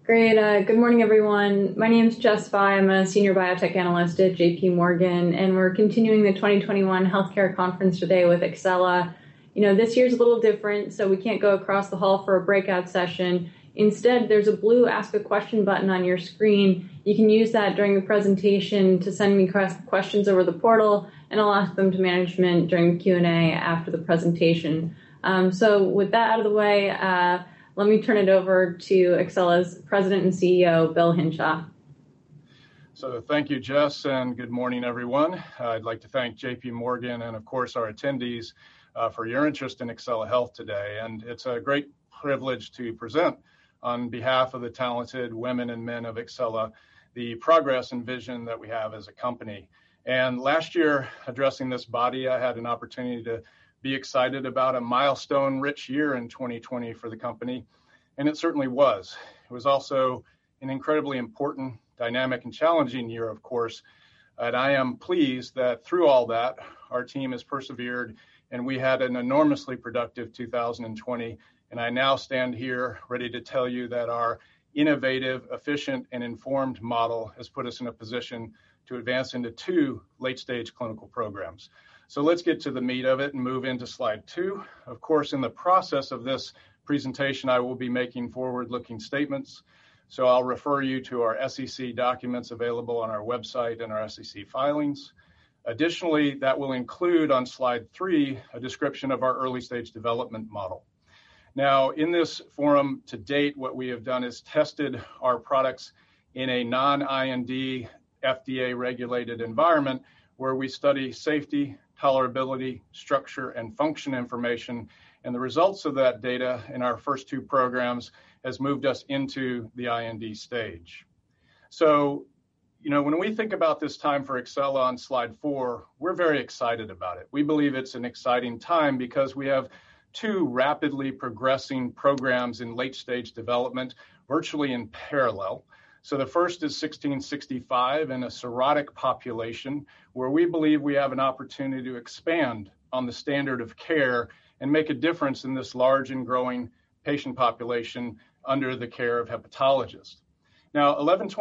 Great. Good morning, everyone. My name is Jess Fye. I'm a senior biotech analyst at JP Morgan, and we're continuing the 2021 healthcare conference today with Exela. This year's a little different, so we can't go across the hall for a breakout session. Instead, there's a blue Ask a Question button on your screen. You can use that during the presentation to send me questions over the portal, and I'll ask them to management during the Q&A after the presentation. So with that out of the way, let me turn it over to Exela's President and CEO, Bill Hinshaw. So thank you, Jess, and good morning, everyone. I'd like to thank JP Morgan and, of course, our attendees for your interest in Exela Health today. And it's a great privilege to present on behalf of the talented women and men of Exela the progress and vision that we have as a company. And last year, addressing this body, I had an opportunity to be excited about a milestone-rich year in 2020 for the company, and it certainly was. It was also an incredibly important, dynamic, and challenging year, of course, and I am pleased that through all that, our team has persevered, and we had an enormously productive 2020, and I now stand here ready to tell you that our innovative, efficient, and informed model has put us in a position to advance into 2 late-stage clinical programs. So let's get to the meat of it and move into slide 2. Of course, in the process of this presentation, I will be making forward-looking statements. So I'll refer you to our SEC documents available on our website and our SEC filings. Additionally, that will include on slide 3 a description of our early-stage development model. Now, in this forum to date, what we have done is tested our products in a non-IND FDA-regulated environment where we study safety, tolerability, structure, and function information. And the results of that data in our first 2 programs has moved us into the IND stage. So, when we think about this time for Exela on slide 4, we're very excited about it. We believe it's an exciting time because we have 2 rapidly progressing programs in late-stage development, virtually in parallel. So the first is 1665 in a cirrhotic population where we believe we have an opportunity to expand on the standard of care and make a difference in this large and growing patient population under the care of hepatologists. Now,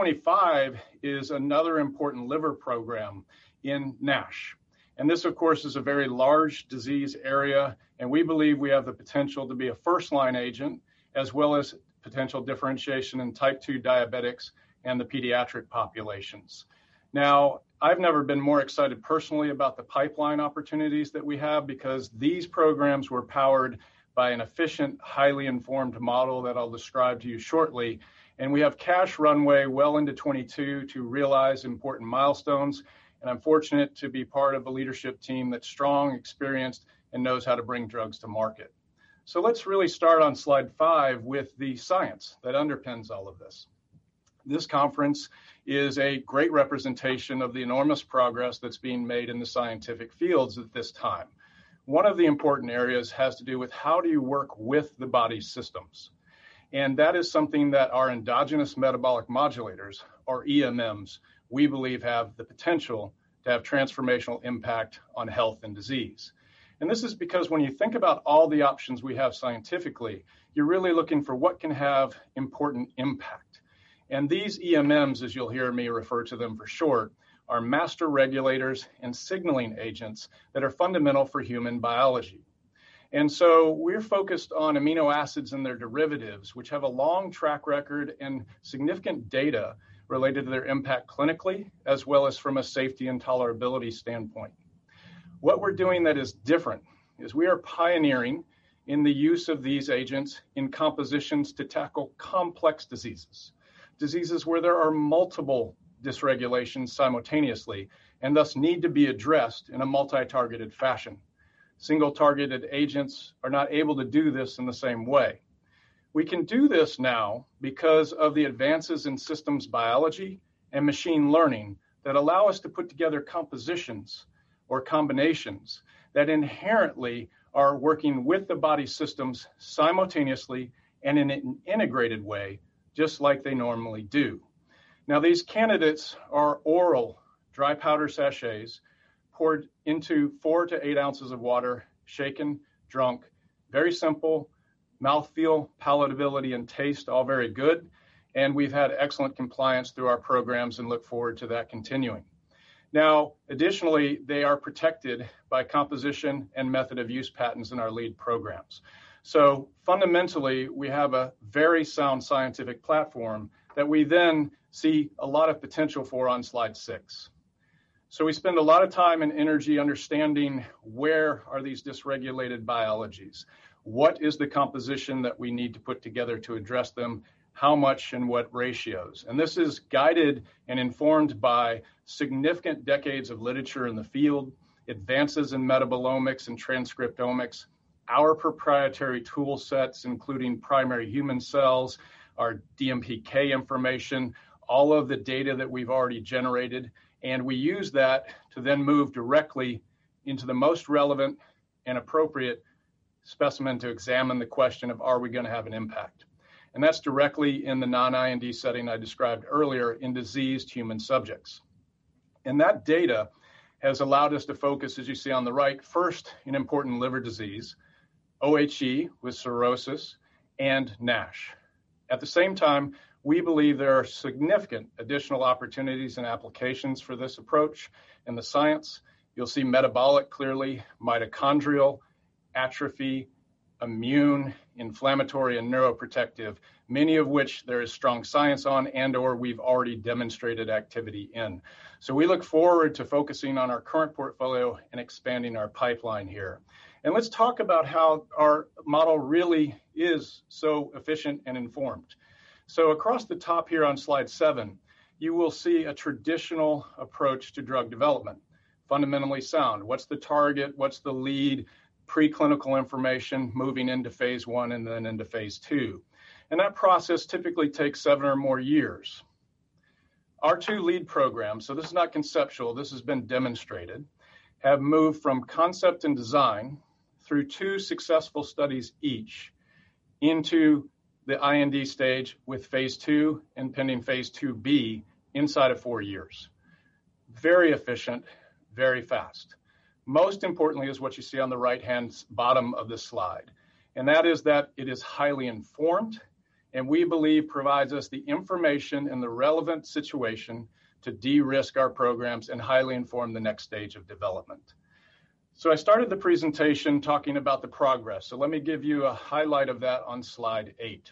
1125 is another important liver program in NASH. And this, of course, is a very large disease area, and we believe we have the potential to be a first-line agent as well as potential differentiation in type 2 diabetics and the pediatric populations. Now, I've never been more excited personally about the pipeline opportunities that we have because these programs were powered by an efficient, highly informed model that I'll describe to you shortly. And we have cash runway well into 22 to realize important milestones. And I'm fortunate to be part of a leadership team that's strong, experienced, and knows how to bring drugs to market. So let's really start on slide 5 with the science that underpins all of this. This conference is a great representation of the enormous progress that's being made in the scientific fields at this time. One of the important areas has to do with how do you work with the body's systems. And that is something that our endogenous metabolic modulators, or EMMs, we believe have the potential to have transformational impact on health and disease. And this is because when you think about all the options we have scientifically, you're really looking for what can have important impact. And these EMMs, as you'll hear me refer to them for short, are master regulators and signaling agents that are fundamental for human biology. And so we're focused on amino acids and their derivatives, which have a long track record and significant data related to their impact clinically, as well as from a safety and tolerability standpoint. What we're doing that is different is we are pioneering in the use of these agents in compositions to tackle complex diseases, diseases where there are multiple dysregulations simultaneously and thus need to be addressed in a multi-targeted fashion. Single-targeted agents are not able to do this in the same way. We can do this now because of the advances in systems biology and machine learning that allow us to put together compositions or combinations that inherently are working with the body systems simultaneously and in an integrated way, just like they normally do. Now, these candidates are oral dry powder sachets poured into 4 to 8 ounces of water, shaken, drunk, very simple, mouthfeel, palatability, and taste, all very good. and we've had excellent compliance through our programs and look forward to that continuing. Now, additionally, they are protected by composition and method of use patents in our lead programs. So fundamentally, we have a very sound scientific platform that we then see a lot of potential for on slide 6. So we spend a lot of time and energy understanding where are these dysregulated biologies, what is the composition that we need to put together to address them, how much and what ratios. And this is guided and informed by significant decades of literature in the field, advances in metabolomics and transcriptomics, our proprietary tool sets, including primary human cells, our DMPK information, all of the data that we've already generated. And we use that to then move directly into the most relevant and appropriate specimen to examine the question of, are we going to have an impact? And that's directly in the non-IND setting I described earlier in diseased human subjects. And that data has allowed us to focus, as you see on the right, first in important liver disease, OHE with cirrhosis, and NASH. At the same time, we believe there are significant additional opportunities and applications for this approach in the science. You'll see metabolic clearly, mitochondrial, atrophy, immune, inflammatory, and neuroprotective, many of which there is strong science on and or we've already demonstrated activity in. So we look forward to focusing on our current portfolio and expanding our pipeline here. And let's talk about how our model really is so efficient and informed. So across the top here on slide 7, you will see a traditional approach to drug development, fundamentally sound. What's the target? What's the lead? Preclinical information moving into phase 1 and then into phase 2. And that process typically takes 7 or more years. Our 2 lead programs, so this is not conceptual, this has been demonstrated, have moved from concept and design through 2 successful studies each into the IND stage with phase 2 and pending phase 2B inside of 4 years. Very efficient, very fast. Most importantly is what you see on the right-hand bottom of this slide, and that is that it is highly informed and we believe provides us the information in the relevant situation to de-risk our programs and highly inform the next stage of development. So I started the presentation talking about the progress. So let me give you a highlight of that on slide 8.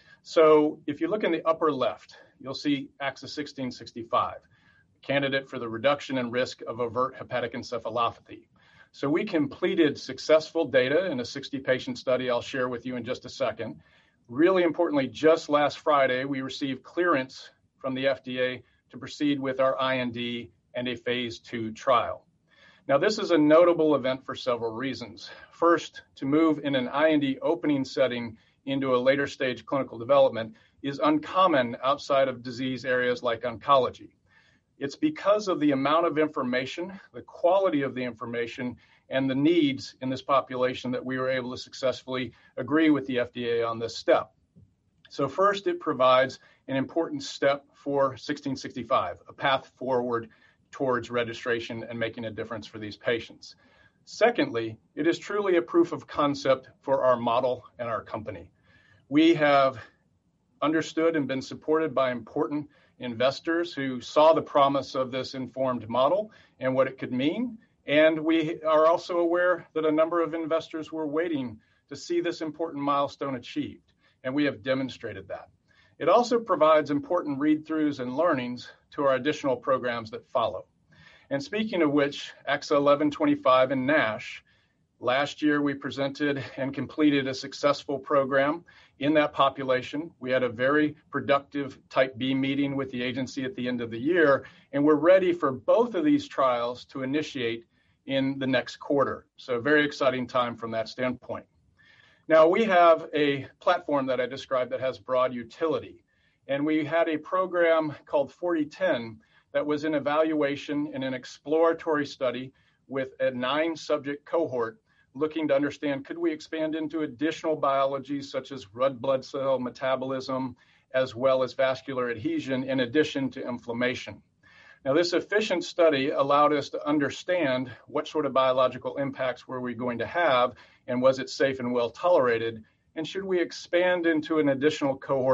So if you look in the upper left, you'll see AXA 1665, candidate for the reduction in risk of overt hepatic encephalopathy. So we completed successful data in a 60-patient study I'll share with you in just a second. Really importantly, just last Friday, we received clearance from the FDA to proceed with our IND and a phase 2 trial. Now, this is a notable event for several reasons. First, to move in an IND opening setting into a later stage clinical development is uncommon outside of disease areas like oncology. It's because of the amount of information, the quality of the information, and the needs in this population that we were able to successfully agree with the FDA on this step. So first, it provides an important step for 1665, a path forward towards registration and making a difference for these patients. Secondly, it is truly a proof of concept for our model and our company. We have understood and been supported by important investors who saw the promise of this informed model and what it could mean. And we are also aware that a number of investors were waiting to see this important milestone achieved, and we have demonstrated that. It also provides important read-throughs and learnings to our additional programs that follow. And speaking of which, AXA 1125 and NASH, last year we presented and completed a successful program in that population. We had a very productive Type B meeting with the agency at the end of the year, and we're ready for both of these trials to initiate in the next quarter. So a very exciting time from that standpoint. Now, we have a platform that I described that has broad utility, and we had a program called 4010 that was in evaluation in an exploratory study with a 9-subject cohort looking to understand, could we expand into additional biologies such as red blood cell metabolism, as well as vascular adhesion, in addition to inflammation. Now, this efficient study allowed us to understand what sort of biological impacts were we going to have, and was it safe and well tolerated, and should we expand into an additional cohort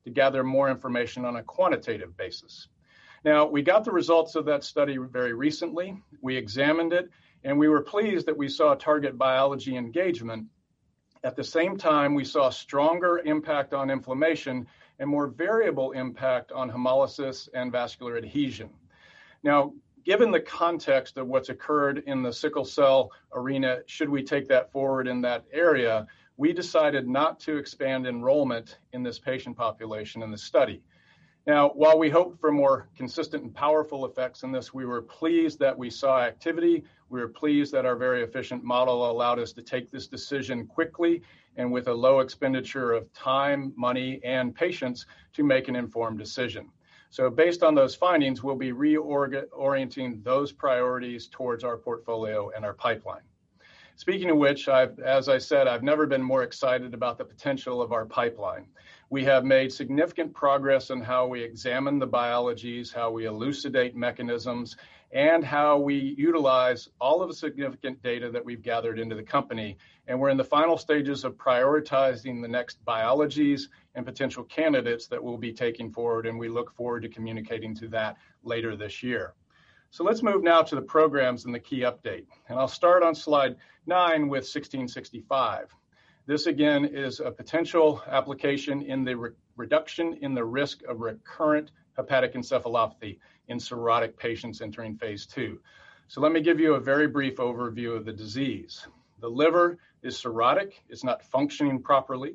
to gather more information on a quantitative basis. Now, we got the results of that study very recently. We examined it, and we were pleased that we saw target biology engagement. At the same time, we saw stronger impact on inflammation and more variable impact on hemolysis and vascular adhesion. Now, given the context of what's occurred in the sickle cell arena, should we take that forward in that area, we decided not to expand enrollment in this patient population in the study. Now, while we hoped for more consistent and powerful effects in this, we were pleased that we saw activity. We were pleased that our very efficient model allowed us to take this decision quickly and with a low expenditure of time, money, and patience to make an informed decision. So based on those findings, we'll be reorienting those priorities towards our portfolio and our pipeline. Speaking of which, as I said, I've never been more excited about the potential of our pipeline. We have made significant progress in how we examine the biologies, how we elucidate mechanisms, and how we utilize all of the significant data that we've gathered into the company. And we're in the final stages of prioritizing the next biologies and potential candidates that we'll be taking forward, and we look forward to communicating to that later this year. So let's move now to the programs and the key update. And I'll start on slide 9 with 1665. This again is a potential application in the reduction in the risk of recurrent hepatic encephalopathy in cirrhotic patients entering phase 2. So let me give you a very brief overview of the disease. The liver is cirrhotic, it's not functioning properly.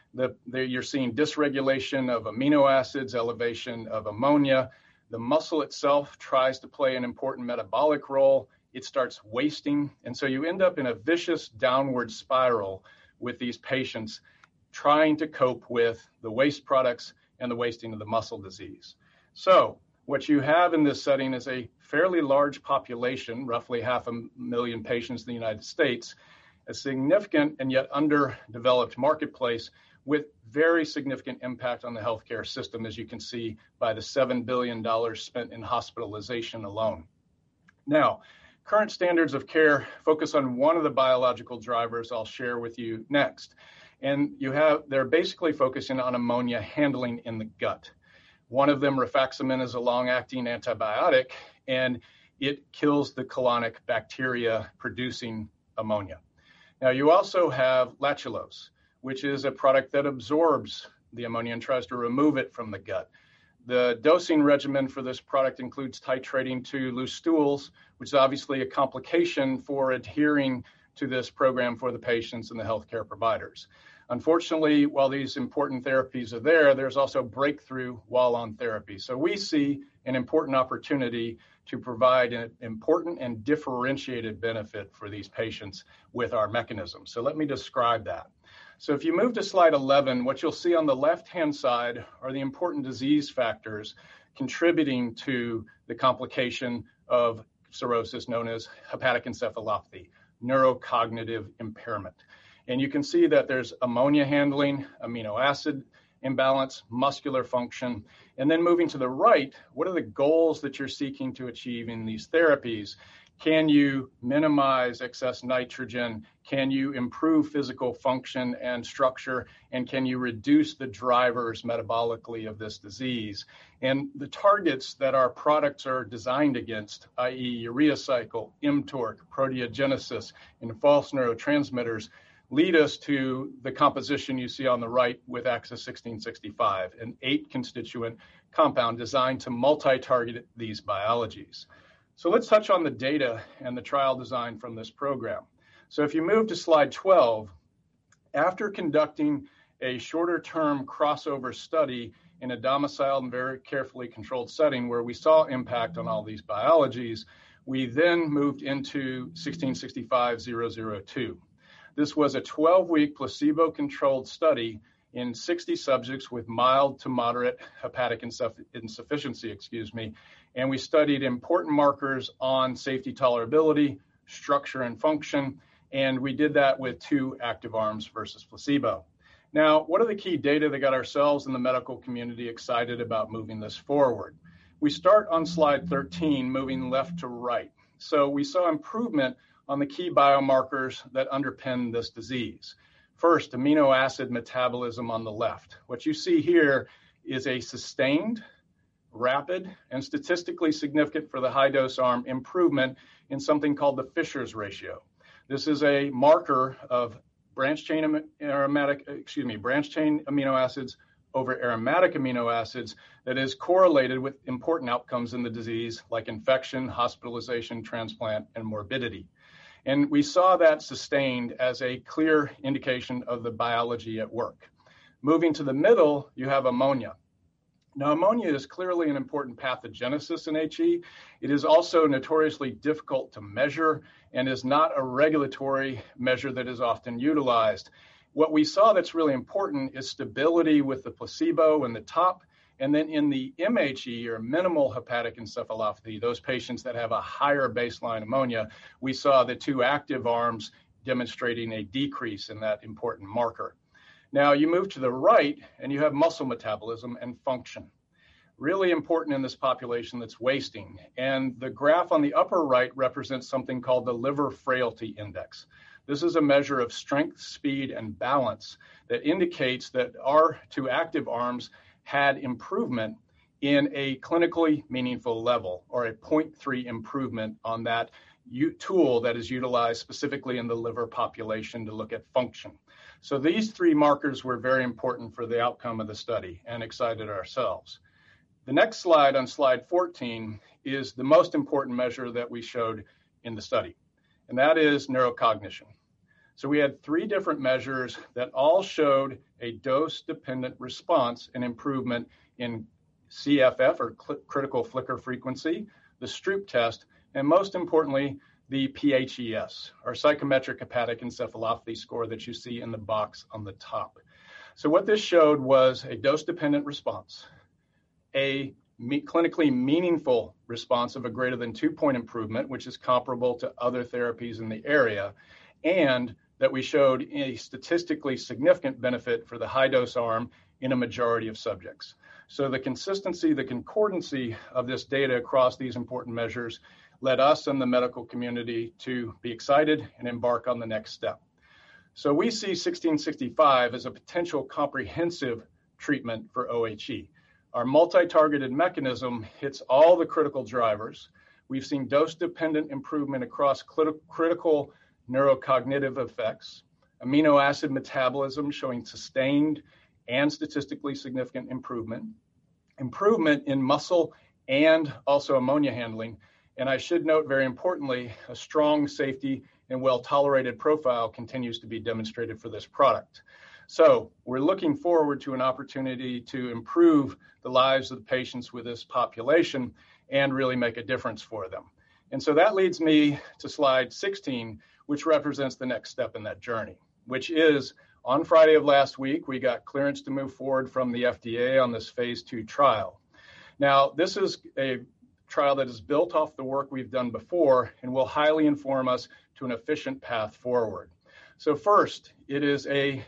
You're seeing dysregulation of amino acids, elevation of ammonia. The muscle itself tries to play an important metabolic role. It starts wasting. And so you end up in a vicious downward spiral with these patients trying to cope with the waste products and the wasting of the muscle disease. So what you have in this setting is a fairly large population, roughly 500,000 patients in the United States, a significant and yet underdeveloped marketplace with very significant impact on the healthcare system, as you can see by the $7 billion spent in hospitalization alone. Now, current standards of care focus on one of the biological drivers I'll share with you next. And they're basically focusing on ammonia handling in the gut. One of them, rifaximin, is a long-acting antibiotic, and it kills the colonic bacteria producing ammonia. Now, you also have lactulose, which is a product that absorbs the ammonia and tries to remove it from the gut. The dosing regimen for this product includes titrating to loose stools, which is obviously a complication for adhering to this program for the patients and the healthcare providers. Unfortunately, while these important therapies are there, there's also breakthrough while on therapy. So we see an important opportunity to provide an important and differentiated benefit for these patients with our mechanism. So let me describe that. So if you move to slide 11, what you'll see on the left-hand side are the important disease factors contributing to the complication of cirrhosis known as hepatic encephalopathy, neurocognitive impairment. And you can see that there's ammonia handling, amino acid imbalance, muscular function. And then moving to the right, what are the goals that you're seeking to achieve in these therapies? Can you minimize excess nitrogen? Can you improve physical function and structure? And can you reduce the drivers metabolically of this disease? And the targets that our products are designed against, i.e. urea cycle, mTOR, proteogenesis, and false neurotransmitters, lead us to the composition you see on the right with Axis 1665, an 8-constituent compound designed to multi-target these biologies. So let's touch on the data and the trial design from this program. So if you move to slide 12, after conducting a shorter-term crossover study in a domiciled and very carefully controlled setting where we saw impact on all these biologies, we then moved into 1665-002. This was a 12-week placebo-controlled study in 60 subjects with mild to moderate hepatic insufficiency, and we studied important markers on safety tolerability, structure and function, and we did that with 2 active arms versus placebo. Now, what are the key data that got ourselves and the medical community excited about moving this forward? We start on slide 13, moving left to right. So we saw improvement on the key biomarkers that underpin this disease. First, amino acid metabolism on the left. What you see here is a sustained, rapid, and statistically significant for the high dose arm improvement in something called the Fisher's ratio. This is a marker of branched chain amino acids over aromatic amino acids that is correlated with important outcomes in the disease like infection, hospitalization, transplant, and morbidity. And we saw that sustained as a clear indication of the biology at work. Moving to the middle, you have ammonia. Now, ammonia is clearly an important pathogenesis in HE. It is also notoriously difficult to measure and is not a regulatory measure that is often utilized. What we saw that's really important is stability with the placebo in the top, and then in the MHE, or minimal hepatic encephalopathy, those patients that have a higher baseline ammonia, we saw the two active arms demonstrating a decrease in that important marker. Now you move to the right and you have muscle metabolism and function. Really important in this population that's wasting. And the graph on the upper right represents something called the liver frailty index. This is a measure of strength, speed, and balance that indicates that our two active arms had improvement in a clinically meaningful level, or a 0.3 improvement on that tool that is utilized specifically in the liver population to look at function. So these three markers were very important for the outcome of the study and excited ourselves. The next slide, on slide 14, is the most important measure that we showed in the study, and that is neurocognition. So we had three different measures that all showed a dose-dependent response and improvement in CFF, or critical flicker frequency, the Stroop test, and most importantly, the PHES, or psychometric hepatic encephalopathy score that you see in the box on the top. So what this showed was a dose-dependent response, a clinically meaningful response of a greater than 2-point improvement, which is comparable to other therapies in the area, and that we showed a statistically significant benefit for the high-dose arm in a majority of subjects. So the consistency, the concordancy of this data across these important measures led us and the medical community to be excited and embark on the next step. So we see 1665 as a potential comprehensive treatment for OHE. Our multi-targeted mechanism hits all the critical drivers. We've seen dose-dependent improvement across critical neurocognitive effects, amino acid metabolism showing sustained and statistically significant improvement in muscle and also ammonia handling. And I should note, very importantly, a strong safety and well-tolerated profile continues to be demonstrated for this product. So we're looking forward to an opportunity to improve the lives of the patients with this population and really make a difference for them. And so that leads me to slide 16, which represents the next step in that journey, which is on Friday of last week, we got clearance to move forward from the FDA on this phase 2 trial. Now, this is a trial that is built off the work we've done before and will highly inform us to an efficient path forward. So first, it is a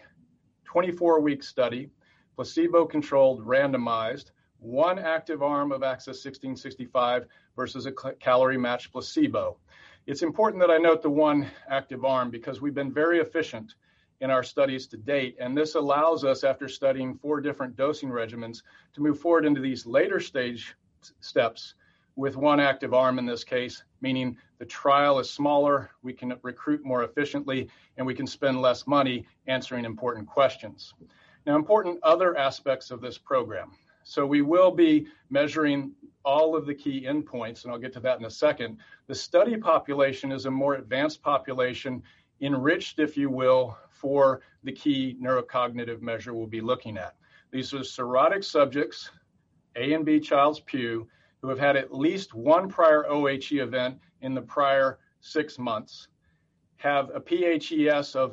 24-week study, placebo-controlled, randomized, one active arm of Access 1665 versus a calorie-matched placebo. It's important that I note the one active arm because we've been very efficient in our studies to date, and this allows us, after studying 4 different dosing regimens, to move forward into these later stage steps with one active arm in this case, meaning the trial is smaller, we can recruit more efficiently, and we can spend less money answering important questions. Now, important other aspects of this program. So we will be measuring all of the key endpoints, and I'll get to that in a second. The study population is a more advanced population, enriched, if you will, for the key neurocognitive measure we'll be looking at. These are cirrhotic subjects, A and B Child-Pugh, who have had at least one prior OHE event in the prior 6 months, have a PHES of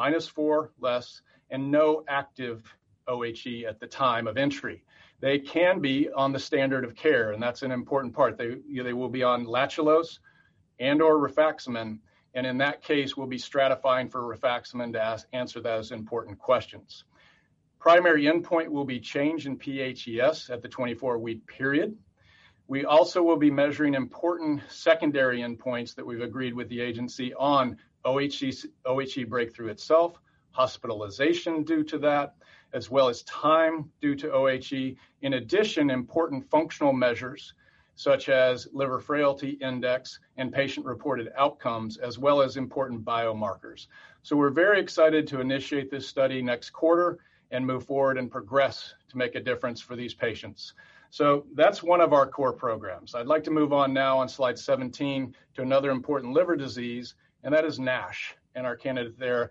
-4 less, and no active OHE at the time of entry. They can be on the standard of care, and that's an important part. They will be on lactulose and or rifaximin, and in that case, we'll be stratifying for rifaximin to answer those important questions. Primary endpoint will be change in PHES at the 24-week period. We also will be measuring important secondary endpoints that we've agreed with the agency on OHE breakthrough itself, hospitalization due to that, as well as time due to OHE. In addition, important functional measures such as liver frailty index and patient-reported outcomes, as well as important biomarkers. So we're very excited to initiate this study next quarter and move forward and progress to make a difference for these patients. So that's one of our core programs. I'd like to move on now on slide 17 to another important liver disease, and that is NASH, and our candidate there,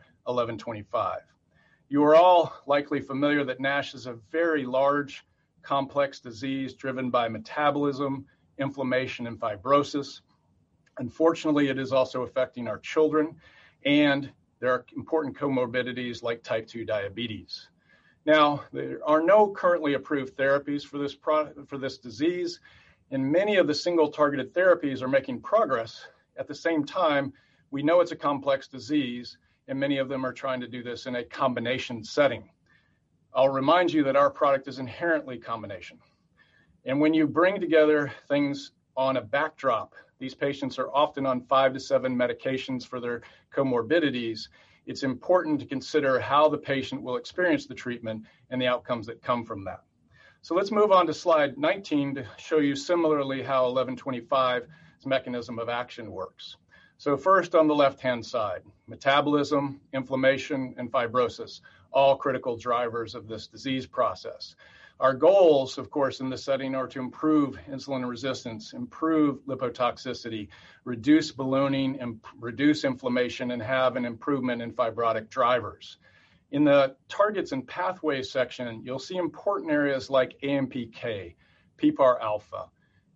1125. You are all likely familiar that NASH is a very large, complex disease driven by metabolism, inflammation, and fibrosis. Unfortunately, it is also affecting our children, and there are important comorbidities like type 2 diabetes. Now, there are no currently approved therapies for this disease, and many of the single targeted therapies are making progress. At the same time, we know it's a complex disease, and many of them are trying to do this in a combination setting. I'll remind you that our product is inherently combination. And when you bring together things on a backdrop, these patients are often on 5 to 7 medications for their comorbidities. It's important to consider how the patient will experience the treatment and the outcomes that come from that. So let's move on to slide 19 to show you similarly how 1125's mechanism of action works. So first on the left-hand side, metabolism, inflammation, and fibrosis, all critical drivers of this disease process. Our goals, of course, in this setting are to improve insulin resistance, improve lipotoxicity, reduce ballooning, and reduce inflammation, and have an improvement in fibrotic drivers. In the targets and pathways section, you'll see important areas like AMPK, PPAR alpha,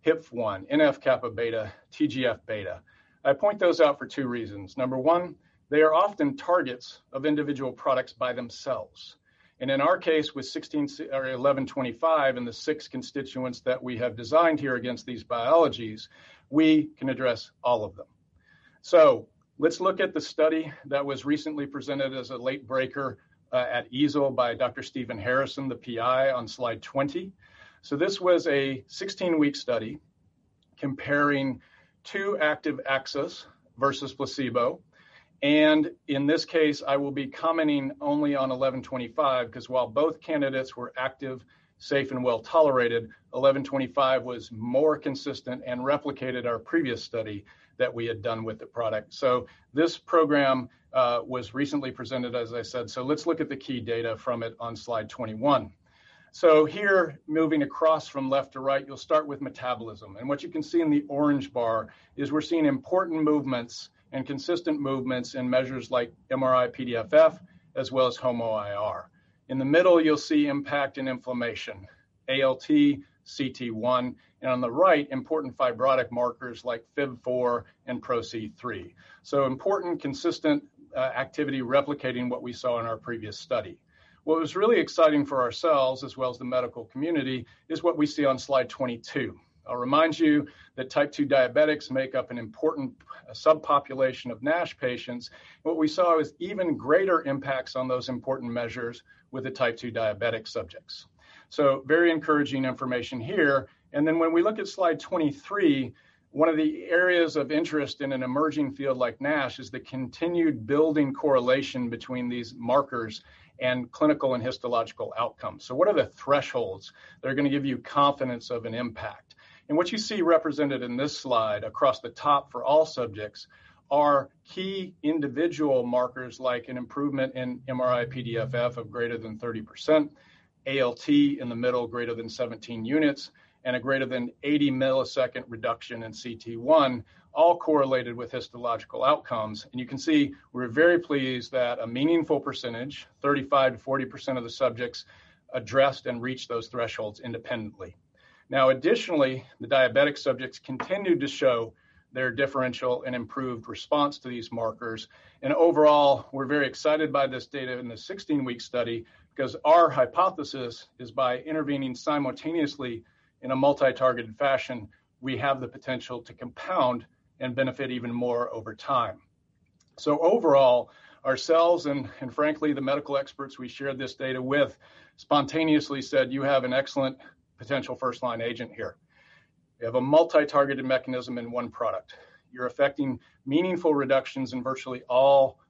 HIF1, NF-kappa beta, TGF beta. I point those out for 2 reasons. Number one, they are often targets of individual products by themselves. And in our case, with 1125 and the 6 constituents that we have designed here against these biologies, we can address all of them. So let's look at the study that was recently presented as a late breaker at EASL by Dr. Stephen Harrison, the PI, on slide 20. So this was a 16-week study comparing 2 active AXAs versus placebo. And in this case, I will be commenting only on 1125 because while both candidates were active, safe, and well tolerated, 1125 was more consistent and replicated our previous study that we had done with the product. So this program was recently presented, as I said. So let's look at the key data from it on slide 21. So here, moving across from left to right, you'll start with metabolism. And what you can see in the orange bar is we're seeing important movements and consistent movements in measures like MRI-PDFF, as well as HOMO-IR. In the middle, you'll see impact in inflammation, ALT, CT1, and on the right, important fibrotic markers like FIB4 and PRO-C3. So important, consistent activity replicating what we saw in our previous study. What was really exciting for ourselves, as well as the medical community, is what we see on slide 22. I'll remind you that type 2 diabetics make up an important subpopulation of NASH patients. What we saw is even greater impacts on those important measures with the type 2 diabetic subjects. So very encouraging information here. And then when we look at slide 23, one of the areas of interest in an emerging field like NASH is the continued building correlation between these markers and clinical and histological outcomes. So what are the thresholds that are going to give you confidence of an impact? And what you see represented in this slide across the top for all subjects are key individual markers like an improvement in MRI-PDFF of greater than 30%, ALT in the middle greater than 17 units, and a greater than 80 millisecond reduction in CT1, all correlated with histological outcomes. And you can see we're very pleased that a meaningful percentage, 35 to 40% of the subjects, addressed and reached those thresholds independently. Now, additionally, the diabetic subjects continued to show their differential and improved response to these markers. And overall, we're very excited by this data in the 16-week study because our hypothesis is by intervening simultaneously in a multi-targeted fashion, we have the potential to compound and benefit even more over time. So overall, ourselves and frankly, the medical experts we shared this data with spontaneously said, you have an excellent potential first-line agent here. You have a multi-targeted mechanism in one product. You're affecting meaningful reductions in virtually all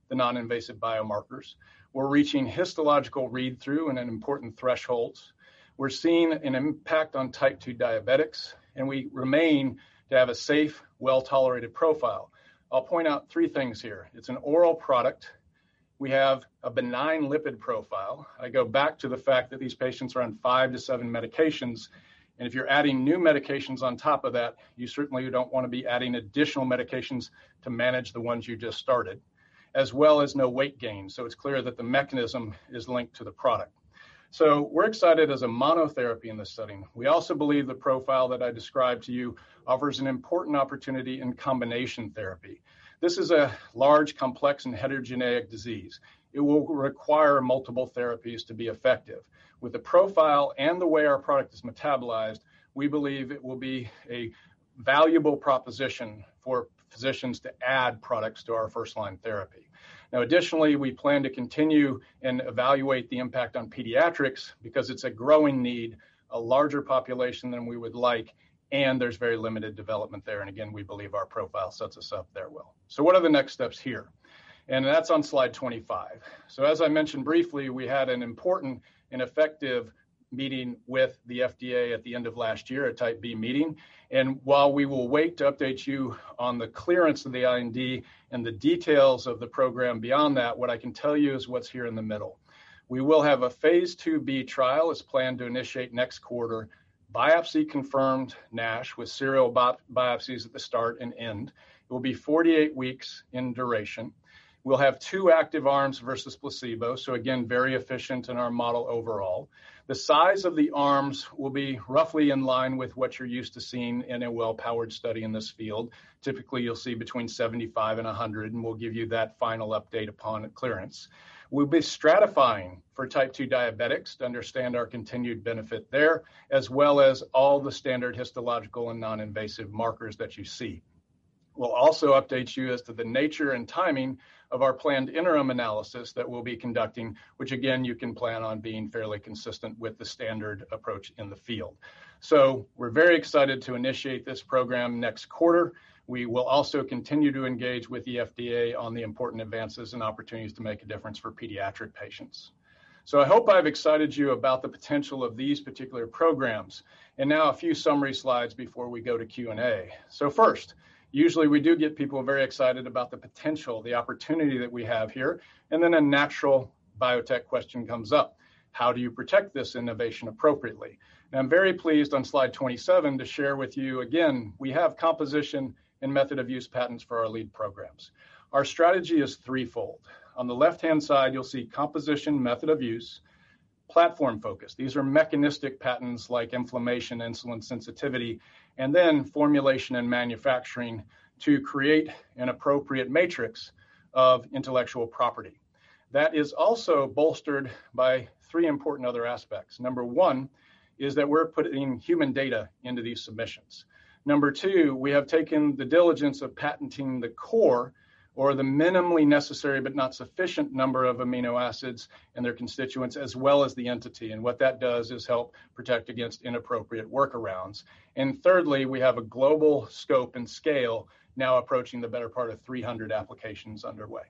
the non-invasive biomarkers. We're reaching histological read-through and important thresholds. We're seeing an impact on type 2 diabetics, and we remain to have a safe, well-tolerated profile. I'll point out three things here. It's an oral product. We have a benign lipid profile. I go back to the fact that these patients are on 5 to 7 medications, and if you're adding new medications on top of that, you certainly don't want to be adding additional medications to manage the ones you just started, as well as no weight gain. So it's clear that the mechanism is linked to the product. So we're excited as a monotherapy in this setting. We also believe the profile that I described to you offers an important opportunity in combination therapy. This is a large, complex, and heterogeneous disease. It will require multiple therapies to be effective. With the profile and the way our product is metabolized, we believe it will be a valuable proposition for physicians to add products to our first-line therapy. Now, additionally, we plan to continue and evaluate the impact on pediatrics because it's a growing need, a larger population than we would like, and there's very limited development there. And again, we believe our profile sets us up there well. So what are the next steps here? And that's on slide 25. So as I mentioned briefly, we had an important and effective meeting with the FDA at the end of last year, a Type B meeting. And while we will wait to update you on the clearance of the IND and the details of the program beyond that, what I can tell you is what's here in the middle. We will have a phase 2B trial is planned to initiate next quarter, biopsy-confirmed NASH with serial biopsies at the start and end. It will be 48 weeks in duration. We'll have 2 active arms versus placebo, so again, very efficient in our model overall. The size of the arms will be roughly in line with what you're used to seeing in a well-powered study in this field. Typically, you'll see between 75 and 100, and we'll give you that final update upon clearance. We'll be stratifying for type 2 diabetics to understand our continued benefit there, as well as all the standard histological and non-invasive markers that you see. We'll also update you as to the nature and timing of our planned interim analysis that we'll be conducting, which again, you can plan on being fairly consistent with the standard approach in the field. So we're very excited to initiate this program next quarter. We will also continue to engage with the FDA on the important advances and opportunities to make a difference for pediatric patients. So I hope I've excited you about the potential of these particular programs. And now a few summary slides before we go to Q&A. So first, usually we do get people very excited about the potential, the opportunity that we have here. And then a natural biotech question comes up. How do you protect this innovation appropriately? And I'm very pleased on slide 27 to share with you, again, we have composition and method of use patents for our lead programs. Our strategy is threefold. On the left-hand side, you'll see composition, method of use, platform focus. These are mechanistic patents like inflammation, insulin sensitivity, and then formulation and manufacturing to create an appropriate matrix of intellectual property. That is also bolstered by 3 important other aspects. Number 1 is that we're putting human data into these submissions. Number 2, we have taken the diligence of patenting the core or the minimally necessary but not sufficient number of amino acids and their constituents, as well as the entity. And what that does is help protect against inappropriate workarounds. And thirdly, we have a global scope and scale now approaching the better part of 300 applications underway.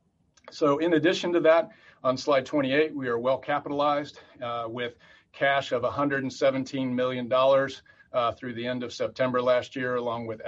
So in addition to that, on slide 28, we are well capitalized with cash of $117 million through the end of September last year, along with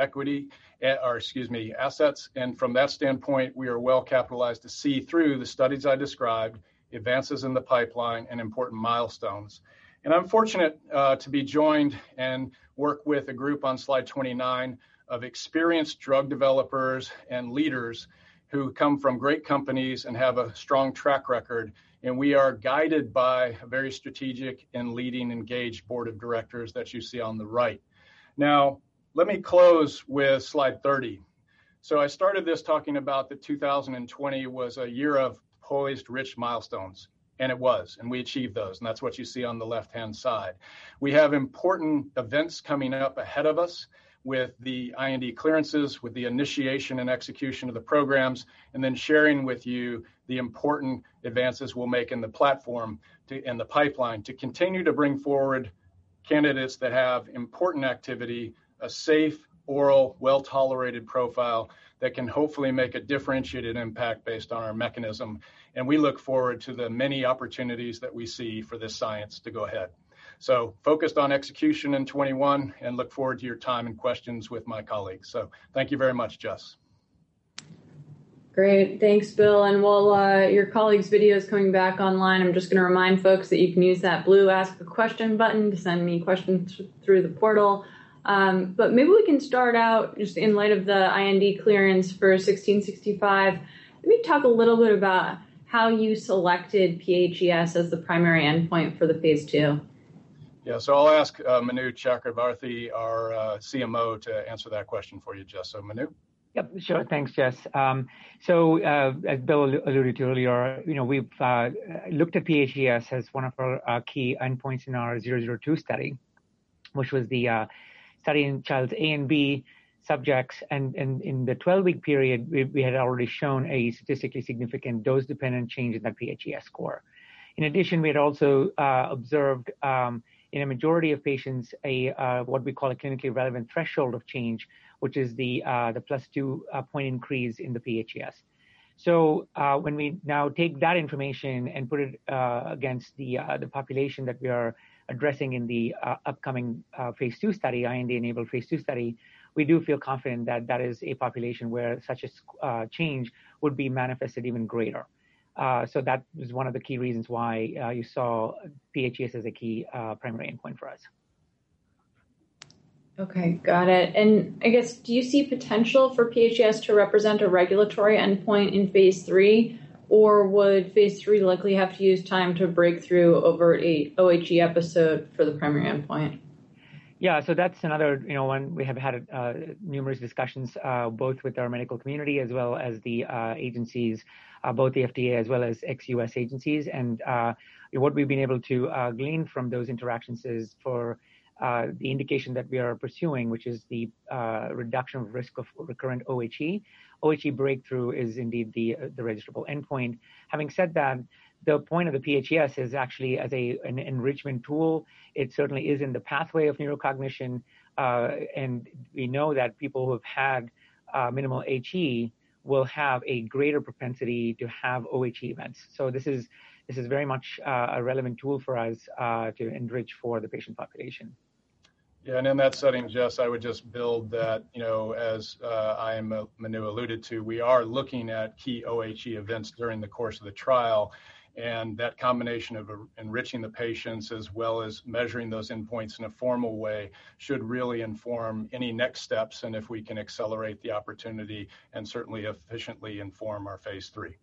assets. And from that standpoint, we are well capitalized to see through the studies I described, advances in the pipeline, and important milestones. And I'm fortunate to be joined and work with a group on slide 29 of experienced drug developers and leaders who come from great companies and have a strong track record. And we are guided by a very strategic and leading engaged board of directors that you see on the right. Now, let me close with slide 30. So I started this talking about that 2020 was a year of poised, rich milestones. And it was, and we achieved those. And that's what you see on the left-hand side. We have important events coming up ahead of us with the IND clearances, with the initiation and execution of the programs, and then sharing with you the important advances we'll make in the platform and the pipeline to continue to bring forward candidates that have important activity, a safe, oral, well-tolerated profile that can hopefully make a differentiated impact based on our mechanism. And we look forward to the many opportunities that we see for this science to go ahead. So focused on execution in 21 and look forward to your time and questions with my colleagues. So thank you very much, Jess. Great. Thanks, Bill. And while your colleague's video is coming back online, I'm just going to remind folks that you can use that blue Ask a Question button to send me questions through the portal. But maybe we can start out just in light of the IND clearance for 1665. Let me talk a little bit about how you selected PHES as the primary endpoint for the phase 2. Yeah, so I'll ask Manu Chakravarthy, our CMO, to answer that question for you, Jess. So Manu? Yep, sure. Thanks, Jess. So as Bill alluded to earlier, we've looked at PHES as one of our key endpoints in our 002 study, which was the study in child's A and B subjects. And in the 12-week period, we had already shown a statistically significant dose-dependent change in that PHES score. In addition, we had also observed in a majority of patients what we call a clinically relevant threshold of change, which is the +2 point increase in the PHES. So when we now take that information and put it against the population that we are addressing in the upcoming phase 2 study, IND-enabled phase 2 study, we do feel confident that that is a population where such a change would be manifested even greater. So that was one of the key reasons why you saw PHES as a key primary endpoint for us. Okay, got it. And I guess, do you see potential for PHES to represent a regulatory endpoint in phase 3, or would phase 3 likely have to use time to break through overt OHE episode for the primary endpoint? Yeah, so that's another, one we have had numerous discussions, both with our medical community as well as the agencies, both the FDA as well as ex-US agencies. And what we've been able to glean from those interactions is for the indication that we are pursuing, which is the reduction of risk of recurrent OHE. OHE breakthrough is indeed the registrable endpoint. Having said that, the point of the PHES is actually as an enrichment tool. It certainly is in the pathway of neurocognition, and we know that people who have had minimal HE will have a greater propensity to have OHE events. So this is very much a relevant tool for us to enrich for the patient population. Yeah, and in that setting, Jess, I would just build that, as Manu alluded to, we are looking at key OHE events during the course of the trial, and that combination of enriching the patients as well as measuring those endpoints in a formal way should really inform any next steps, and if we can accelerate the opportunity and certainly efficiently inform our phase 3.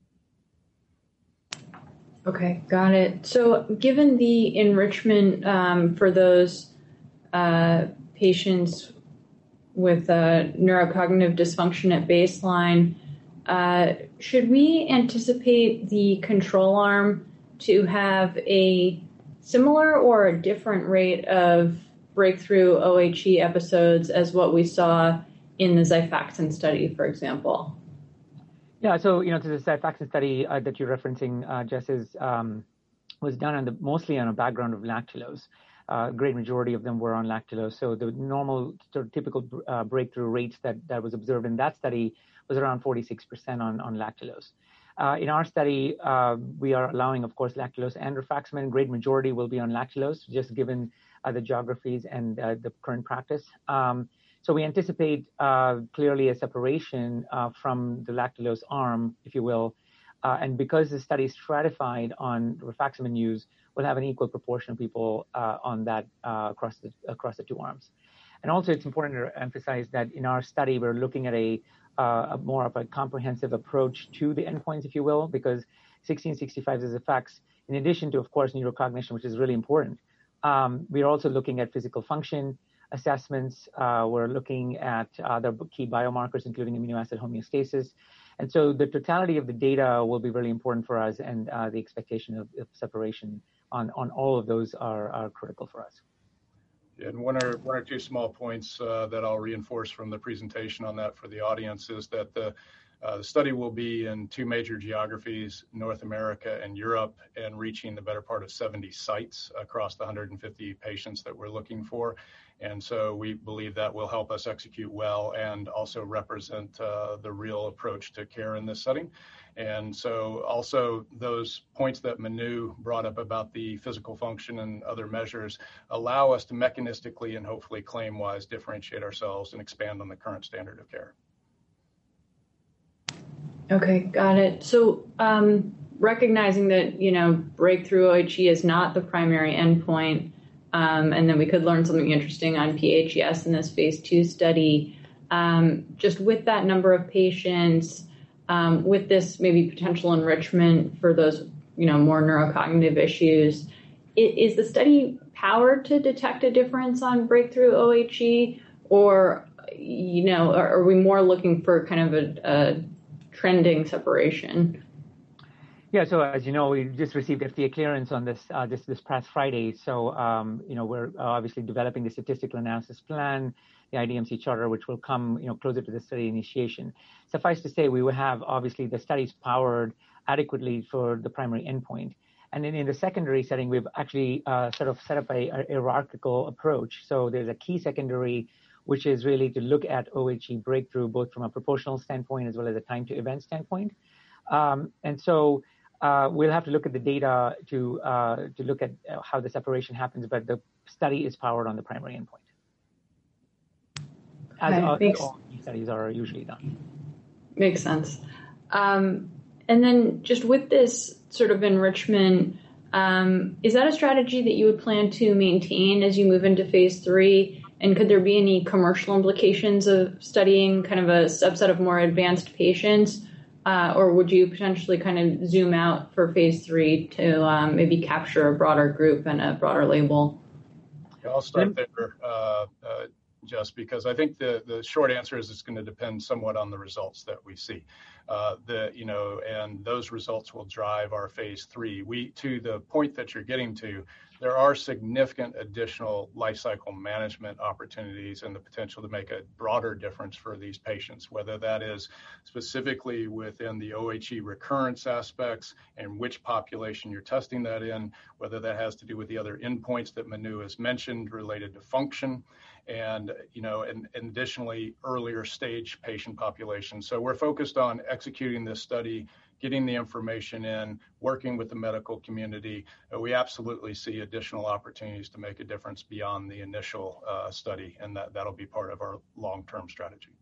Okay, got it. So given the enrichment for those patients with neurocognitive dysfunction at baseline, should we anticipate the control arm to have a similar or a different rate of breakthrough OHE episodes as what we saw in the Xifaxan study, for example? Yeah, so, to the Xifaxan study that you're referencing, Jess, was done mostly on a background of lactulose. Great majority of them were on lactulose. So the normal sort of typical breakthrough rates that was observed in that study was around 46% on lactulose. In our study, we are allowing, of course, lactulose and rifaximin. Great majority will be on lactulose, just given the geographies and the current practice. So we anticipate clearly a separation from the lactulose arm, if you will. And because the study is stratified on rifaximin use, we'll have an equal proportion of people on that across the two arms. And also, it's important to emphasize that in our study, we're looking at a more of a comprehensive approach to the endpoints, if you will, because 1665's effects, in addition to, of course, neurocognition, which is really important, we're also looking at physical function assessments. We're looking at other key biomarkers, including amino acid homeostasis. And so the totality of the data will be really important for us, and the expectation of separation on all of those are critical for us. And one or two small points that I'll reinforce from the presentation on that for the audience is that the The study will be in two major geographies, North America and Europe, and reaching the better part of 70 sites across the 150 patients that we're looking for. And so we believe that will help us execute well and also represent the real approach to care in this setting. And so also those points that Manu brought up about the physical function and other measures allow us to mechanistically and hopefully claim-wise differentiate ourselves and expand on the current standard of care. Okay, got it. So recognizing that, breakthrough OHE is not the primary endpoint, and then we could learn something interesting on PHES in this phase 2 study, just with that number of patients, with this maybe potential enrichment for those, more neurocognitive issues, is the study powered to detect a difference on breakthrough OHE, or, are we more looking for kind of a trending separation? Yeah, so as you know, we just received FDA clearance on this this past Friday. So, we're obviously developing the statistical analysis plan, the IDMC charter, which will come, closer to the study initiation. Suffice to say, we will have, obviously, the studies powered adequately for the primary endpoint. And then in the secondary setting, we've actually sort of set up a hierarchical approach. So there's a key secondary, which is really to look at OHE breakthrough, both from a proportional standpoint as well as a time to event standpoint. And so we'll have to look at the data to look at how the separation happens, but the study is powered on the primary endpoint. As all these studies are usually done. Makes sense. And then just with this sort of enrichment, is that a strategy that you would plan to maintain as you move into phase 3? And could there be any commercial implications of studying kind of a subset of more advanced patients? Or would you potentially kind of zoom out for phase 3 to maybe capture a broader group and a broader label? I'll start there, just because I think the short answer is it's going to depend somewhat on the results that we see. And those results will drive our phase 3. To the point that you're getting to, there are significant additional life cycle management opportunities and the potential to make a broader difference for these patients, whether that is specifically within the OHE recurrence aspects and which population you're testing that in, whether that has to do with the other endpoints that Manu has mentioned related to function, and additionally earlier stage patient population. So we're focused on executing this study, getting the information in, working with the medical community. We absolutely see additional opportunities to make a difference beyond the initial study, and that'll be part of our long-term strategy.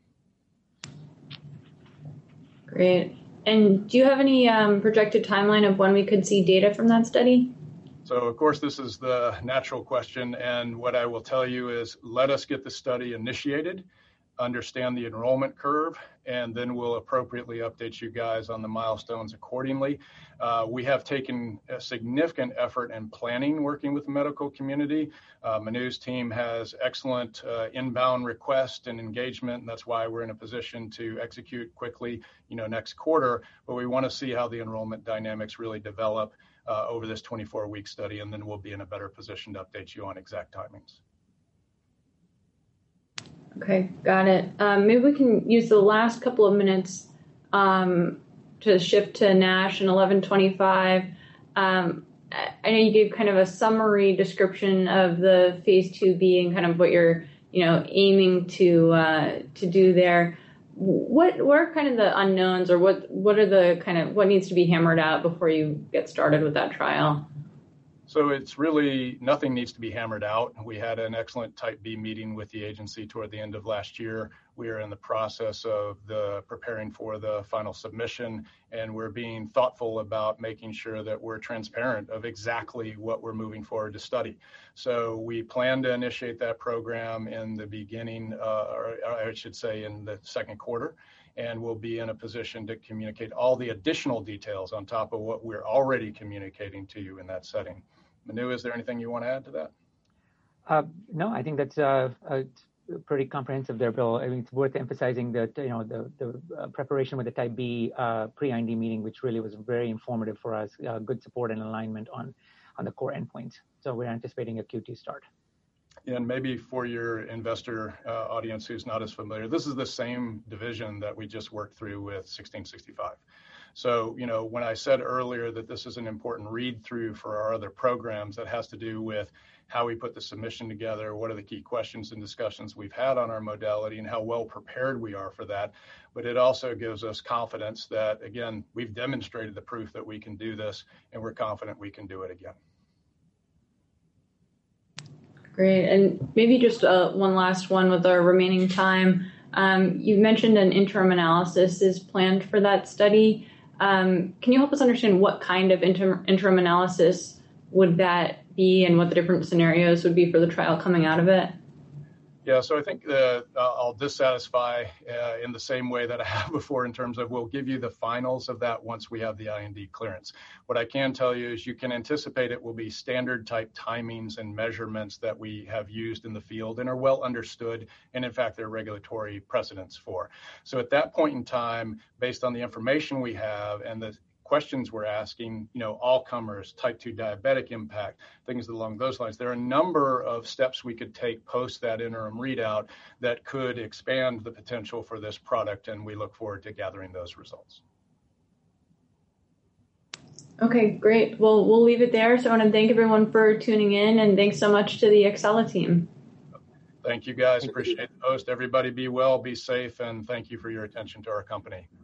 Great. And do you have any projected timeline of when we could see data from that study? So, of course, this is the natural question, and what I will tell you is let us get the study initiated, understand the enrollment curve, and then we'll appropriately update you guys on the milestones accordingly. We have taken a significant effort in planning, working with the medical community. Manu's team has excellent inbound request and engagement, and that's why we're in a position to execute quickly, next quarter. But we want to see how the enrollment dynamics really develop over this 24-week study, and then we'll be in a better position to update you on exact timings. Okay, got it. Maybe we can use the last couple of minutes to shift to NASH and 1125. I know you gave kind of a summary description of the phase 2B and kind of what you're, aiming to do there. What are kind of the unknowns, or what are the kind of what needs to be hammered out before you get started with that trial? So it's really nothing needs to be hammered out. We had an excellent Type B meeting with the agency toward the end of last year. We are in the process of preparing for the final submission, and we're being thoughtful about making sure that we're transparent of exactly what we're moving forward to study. So we plan to initiate that program in the beginning, or I should say in the second quarter, and we'll be in a position to communicate all the additional details on top of what we're already communicating to you in that setting. Manu, is there anything you want to add to that? No, I think that's pretty comprehensive there, Bill. I mean, it's worth emphasizing that the preparation with the Type B pre-IND meeting, which really was very informative for us, good support and alignment on the core endpoints. So we're anticipating a Q2 start. And maybe for your investor audience who's not as familiar, this is the same division that we just worked through with 1665. So, when I said earlier that this is an important read through for our other programs, that has to do with how we put the submission together, what are the key questions and discussions we've had on our modality, and how well prepared we are for that. But it also gives us confidence that, again, we've demonstrated the proof that we can do this, and we're confident we can do it again. Great. And maybe just one last one with our remaining time. You mentioned an interim analysis is planned for that study. Can you help us understand what kind of interim analysis would that be and what the different scenarios would be for the trial coming out of it? Yeah, so I think I'll dissatisfy in the same way that I have before, in terms of we'll give you the finals of that once we have the IND clearance. What I can tell you is you can anticipate it will be standard type timings and measurements that we have used in the field and are well understood, and in fact, there are regulatory precedents for. So at that point in time, based on the information we have and the questions we're asking, all comers, type 2 diabetic impact, things along those lines. There are a number of steps we could take post that interim readout that could expand the potential for this product, and we look forward to gathering those results. Okay, great. Well, we'll leave it there. So I want to thank everyone for tuning in, and thanks so much to the Exela team. Thank you, guys. Appreciate the host. Everybody be well, be safe, and thank you for your attention to our company.